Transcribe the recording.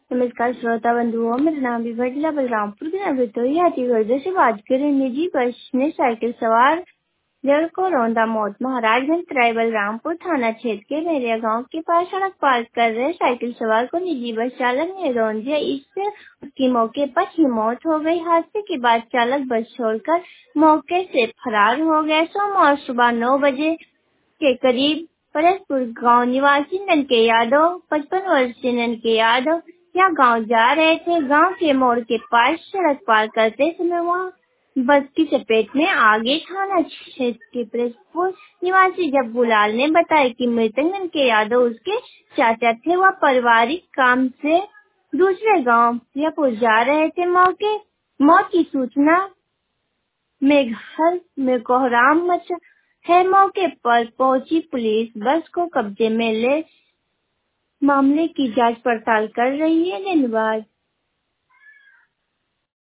नमस्कार श्रोता बंधुओं, मेरा नाम विभा जिला बलरामपुर के नवृत्ति से बात करें। निजी बस ने साइकिल सवार लड़को रौंदा मौत। महाराजगंज ट्राइबल रामपुर थाना क्षेत्र के मेरिया गांव के पास सड़क पार कर रहे साइकिल सवार को निजी बस चालक ने रौंद दिया। इससे उसकी मौके पर ही मौत हो गई। हादसे के बाद चालक बस छोड़कर मौके से फरार हो गया। सोमवार सुबह 9 बजे के करीब परसपुर गांव निवासी ननके यादव 55 वर्षीय ननके यादव यहाँ गांव जा रहे थे। गांव के मोड़ के पास सड़क पार करते समय वहाँ बस की चपेट में आ गई। थाना क्षेत्र के परसपुर निवासी जब्बू लाल ने बताया कि मृतक ननके यादव उसके चाचा थे। वह पारिवारिक काम से दूसरे गांव जयपुर जा रहे थे। मौत की सूचना में घर में कोहराम मचा है। मौके पर पहुंची पुलिस बस को कब्जे में ले मामले की जांच पड़ताल कर रही है। धन्यवाद।